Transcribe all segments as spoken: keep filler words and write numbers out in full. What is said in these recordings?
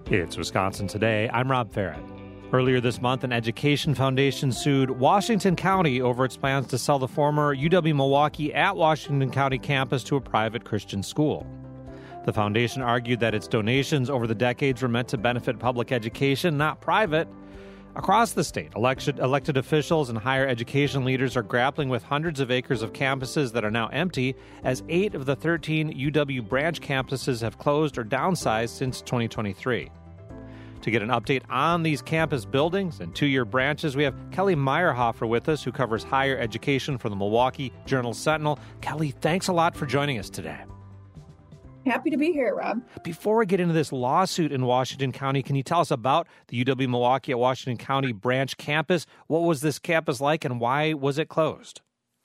It's Wisconsin Today. I'm Rob Farrett. Earlier this month, an education foundation sued Washington County over its plans to sell the former U W-Milwaukee at Washington County campus to a private Christian school. The foundation argued that its donations over the decades were meant to benefit public education, not private. Across the state, election, elected officials and higher education leaders are grappling with hundreds of acres of campuses that are now empty, as eight of the thirteen U W branch campuses have closed or downsized since twenty twenty-three. To get an update on these campus buildings and two-year branches, we have Kelly Meyerhofer with us, who covers higher education for the Milwaukee Journal-Sentinel. Kelly, thanks a lot for joining us today. Happy to be here, Rob. Before we get into this lawsuit in Washington County, can you tell us about the U W-Milwaukee at Washington County branch campus? What was this campus like, and why was it closed?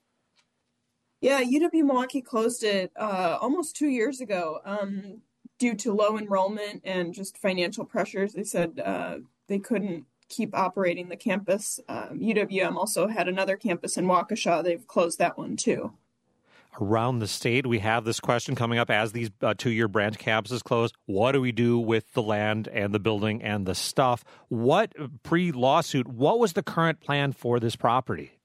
Yeah, U W-Milwaukee closed it uh, almost two years ago um, due to low enrollment and just financial pressures. They said uh, they couldn't keep operating the campus. Um, U W M also had another campus in Waukesha. They've closed that one, too. Around the state, we have this question coming up as these uh, two-year branch campuses close. What do we do with the land and the building and the stuff? What, pre-lawsuit, what was the current plan for this property?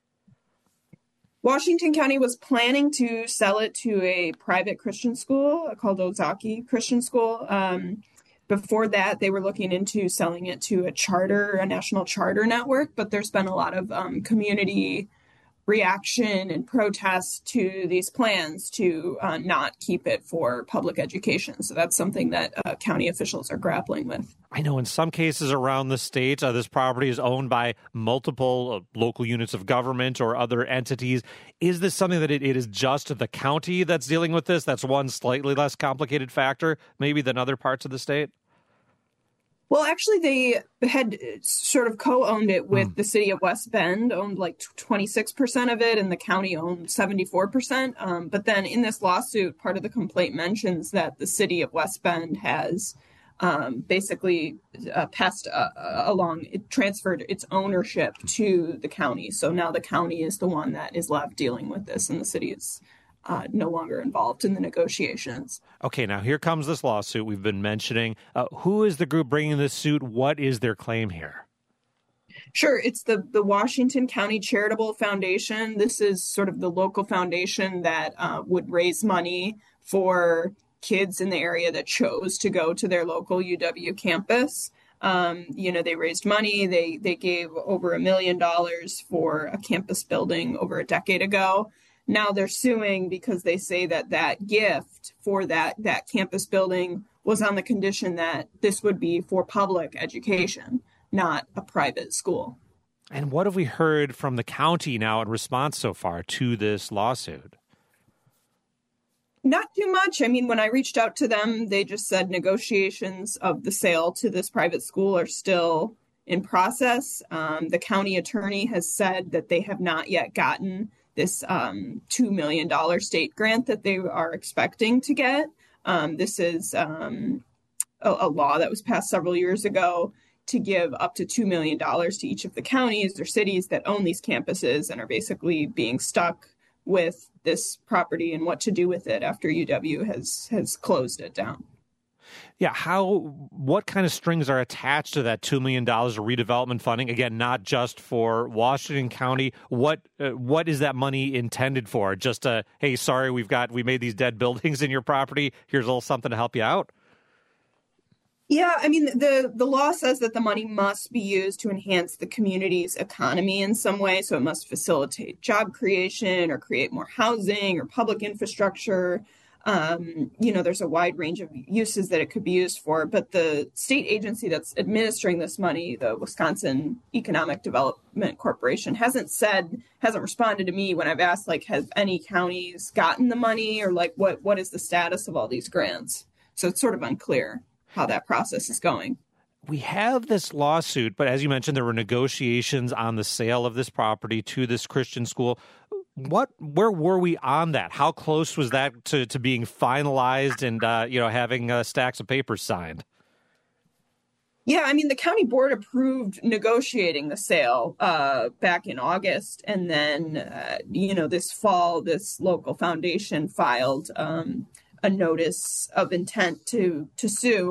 Washington County was planning to sell it to a private Christian school called Ozaki Christian School. Um, before that, they were looking into selling it to a charter, a national charter network, but there's been a lot of um, community reaction and protest to these plans to uh, not keep it for public education. So that's something that uh, county officials are grappling with. I know in some cases around the state, uh, this property is owned by multiple uh, local units of government or other entities. Is this something that it, it is just the county that's dealing with this? That's one slightly less complicated factor, maybe, than other parts of the state? Well, actually, they had sort of co-owned it with mm. the city of West Bend, owned like twenty-six percent of it, and the county owned seventy-four percent. Um, but then in this lawsuit, part of the complaint mentions that the city of West Bend has um, basically uh, passed uh, along, it transferred its ownership to the county. So now the county is the one that is left dealing with this, and the city is Uh, no longer involved in the negotiations. Okay, now here comes this lawsuit we've been mentioning. Uh, who is the group bringing this suit? What is their claim here? Sure, it's the, the Washington County Charitable Foundation. This is sort of the local foundation that uh, would raise money for kids in the area that chose to go to their local U W campus. Um, you know, they raised money. They, they gave over a million dollars for a campus building over a decade ago. Now they're suing because they say that that gift for that, that campus building was on the condition that this would be for public education, not a private school. And what have we heard from the county now in response so far to this lawsuit? Not too much. I mean, when I reached out to them, they just said negotiations of the sale to this private school are still in process. Um, the county attorney has said that they have not yet gotten this um, two million dollars state grant that they are expecting to get. Um, this is um, a, a law that was passed several years ago to give up to two million dollars to each of the counties or cities that own these campuses and are basically being stuck with this property and what to do with it after U W has, has closed it down. Yeah, how, what kind of strings are attached to that two million dollars of redevelopment funding? Again, not just for Washington County. What uh, what is that money intended for? Just a, hey, sorry, we've got, we made these dead buildings in your property. Here's a little something to help you out. Yeah, I mean, the, the law says that the money must be used to enhance the community's economy in some way. So it must facilitate job creation or create more housing or public infrastructure. Um, you know, there's a wide range of uses that it could be used for, but the state agency that's administering this money, the Wisconsin Economic Development Corporation, hasn't said, hasn't responded to me when I've asked, like, have any counties gotten the money or like what, what is the status of all these grants? So it's sort of unclear how that process is going. We have this lawsuit, but as you mentioned, there were negotiations on the sale of this property to this Christian school. What, where were we on that? How close was that to, to being finalized and, uh, you know, having uh, stacks of papers signed? Yeah, I mean, the county board approved negotiating the sale uh, back in August. And then, uh, you know, this fall, this local foundation filed um, a notice of intent to to sue.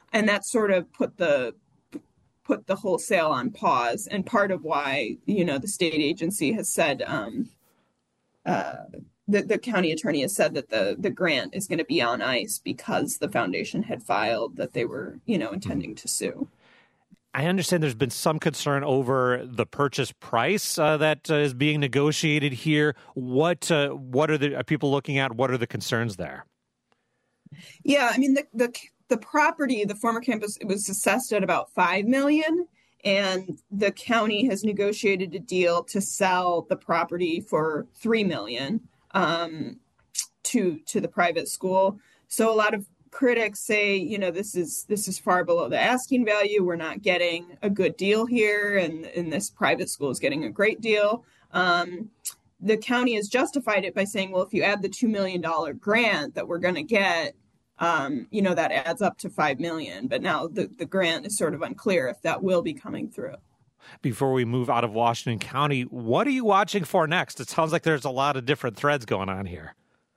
and that sort of put the put the wholesale on pause. And part of why, you know, the state agency has said, um, uh, the, the county attorney has said that the, the grant is going to be on ice because the foundation had filed that they were, you know, intending to sue. I understand there's been some concern over the purchase price uh, that uh, is being negotiated here. What uh, what are the are people looking at? What are the concerns there? Yeah, I mean, the the the property, the former campus, it was assessed at about five million dollars, and the county has negotiated a deal to sell the property for three million dollars um, to to the private school. So a lot of critics say, you know, this is this is far below the asking value. We're not getting a good deal here, and, and this private school is getting a great deal. Um, the county has justified it by saying, well, if you add the two million dollars grant that we're going to get, um, you know, that adds up to five million dollars. But now the, the grant is sort of unclear if that will be coming through. Before we move out of Washington County, what are you watching for next? It sounds like there's a lot of different threads going on here.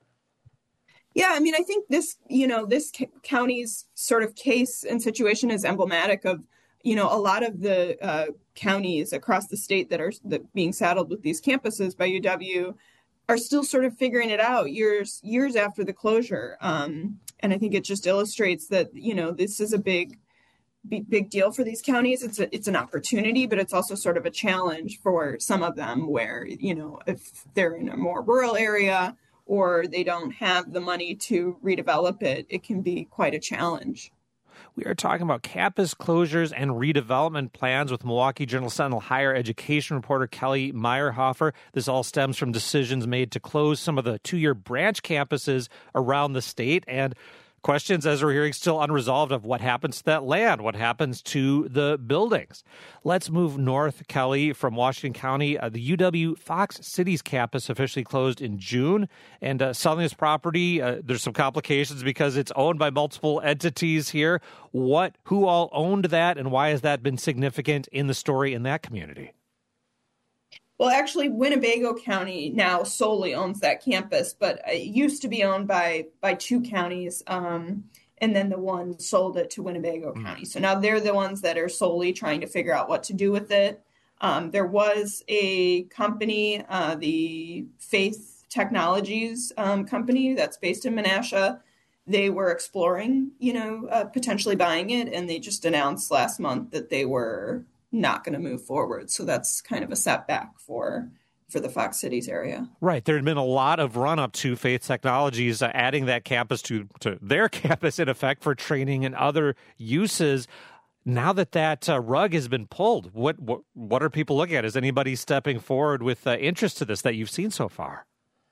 Yeah, I mean, I think this, you know, this county's sort of case and situation is emblematic of, you know, a lot of the uh, counties across the state that are that being saddled with these campuses by U W are still sort of figuring it out years years after the closure. Um, and I think it just illustrates that, you know, this is a big, big, big deal for these counties. It's a, it's an opportunity, but it's also sort of a challenge for some of them where, you know, if they're in a more rural area or they don't have the money to redevelop it, it can be quite a challenge. We are talking about campus closures and redevelopment plans with Milwaukee Journal-Sentinel higher education reporter Kelly Meyerhofer. This all stems from decisions made to close some of the two-year branch campuses around the state, and questions, as we're hearing, still unresolved of what happens to that land, what happens to the buildings. Let's move north, Kelly, from Washington County. Uh, the U W Fox Cities campus officially closed in June, and uh, selling this property, uh, there's some complications because it's owned by multiple entities here. What, who all owned that, and why has that been significant in the story in that community? Well, actually, Winnebago County now solely owns that campus, but it used to be owned by by two counties, um, and then the one sold it to Winnebago mm. County. So now they're the ones that are solely trying to figure out what to do with it. Um, there was a company, uh, the Faith Technologies um, company that's based in Menasha. They were exploring, you know, uh, potentially buying it, and they just announced last month that they were not going to move forward. So that's kind of a setback for for the Fox Cities area. Right. There had been a lot of run-up to Faith Technologies uh, adding that campus to, to their campus, in effect, for training and other uses. Now that that uh, rug has been pulled, what, what what are people looking at? Is anybody stepping forward with uh, interest to this that you've seen so far?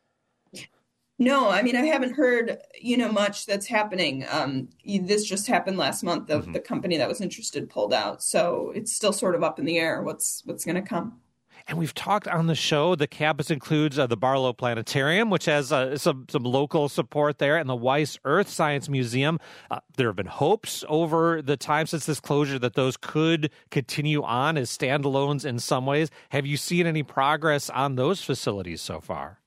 No, I mean, I haven't heard, you know, much that's happening. Um, this just happened last month. The, mm-hmm. the company that was interested pulled out. So it's still sort of up in the air what's what's going to come. And we've talked on the show, the campus includes uh, the Barlow Planetarium, which has uh, some, some local support there, and the Weiss Earth Science Museum. Uh, there have been hopes over the time since this closure that those could continue on as standalones in some ways. Have you seen any progress on those facilities so far?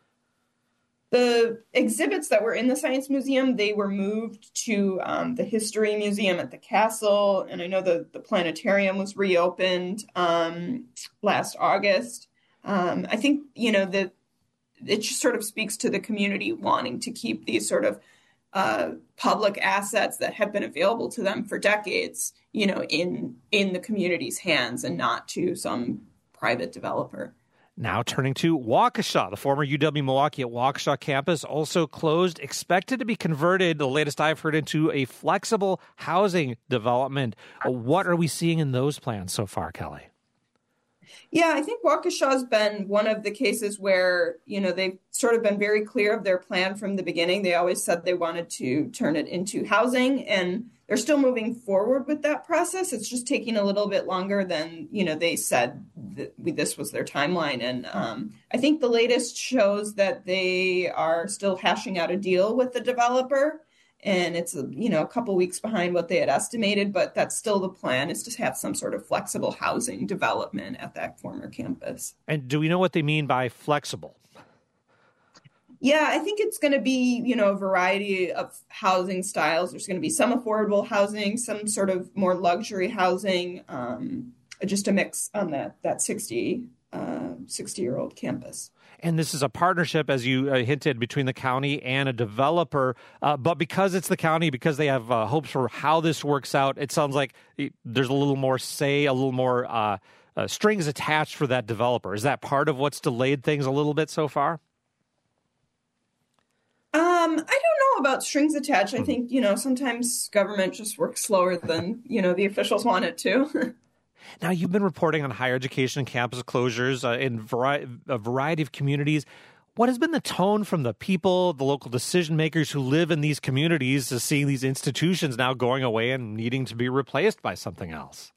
The exhibits that were in the Science Museum, they were moved to um, the History Museum at the castle. And I know the, the planetarium was reopened um, last August. Um, I think, you know, that it just sort of speaks to the community wanting to keep these sort of uh, public assets that have been available to them for decades, you know, in in the community's hands and not to some private developer. Now turning to Waukesha, the former U W-Milwaukee at Waukesha campus also closed, expected to be converted, the latest I've heard, into a flexible housing development. What are we seeing in those plans so far, Kelly? Yeah, I think Waukesha has been one of the cases where, you know, they've sort of been very clear of their plan from the beginning. They always said they wanted to turn it into housing, and they're still moving forward with that process. It's just taking a little bit longer than, you know, they said that we, this was their timeline. And um, I think the latest shows that they are still hashing out a deal with the developer. And it's, you know, a couple weeks behind what they had estimated, but that's still the plan, is to have some sort of flexible housing development at that former campus. And do we know what they mean by flexible? Yeah, I think it's going to be, you know, a variety of housing styles. There's going to be some affordable housing, some sort of more luxury housing, um, just a mix on that that sixty, uh, sixty-year-old campus. And this is a partnership, as you uh, hinted, between the county and a developer. Uh, but because it's the county, because they have uh, hopes for how this works out, it sounds like it, there's a little more say, a little more uh, uh, strings attached for that developer. Is that part of what's delayed things a little bit so far? Um, I don't know about strings attached. I think, you know, sometimes government just works slower than, you know, the officials want it to. Now, you've been reporting on higher education campus closures uh, in vari- a variety of communities. What has been the tone from the people, the local decision makers who live in these communities, as seeing these institutions now going away and needing to be replaced by something else?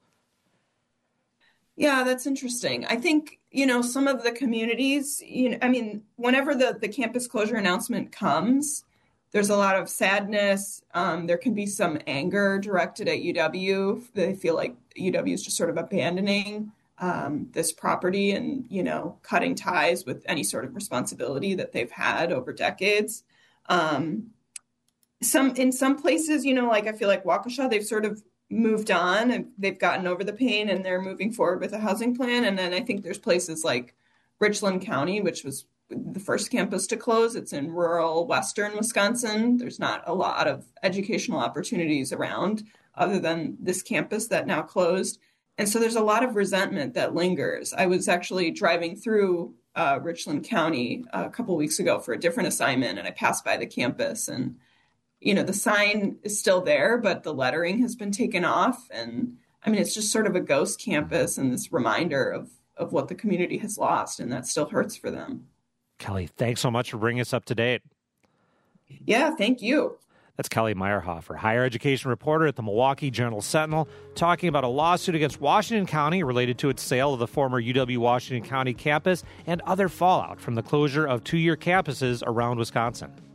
Yeah, that's interesting. I think, you know, some of the communities, you know, I mean, whenever the, the campus closure announcement comes, there's a lot of sadness. Um, there can be some anger directed at U W. They feel like U W is just sort of abandoning um, this property and, you know, cutting ties with any sort of responsibility that they've had over decades. Um, some in some places, you know, like I feel like Waukesha, they've sort of moved on and they've gotten over the pain and they're moving forward with a housing plan. And then I think there's places like Richland County, which was the first campus to close. It's in rural western Wisconsin. There's not a lot of educational opportunities around other than this campus that now closed. And so there's a lot of resentment that lingers. I was actually driving through uh, Richland County a couple weeks ago for a different assignment, and I passed by the campus, and you know, the sign is still there, but the lettering has been taken off. And I mean, it's just sort of a ghost campus and this reminder of, of what the community has lost. And that still hurts for them. Kelly, thanks so much for bringing us up to date. Yeah, thank you. That's Kelly Meyerhofer, higher education reporter at the Milwaukee Journal-Sentinel, talking about a lawsuit against Washington County related to its sale of the former U W-Washington County campus and other fallout from the closure of two-year campuses around Wisconsin.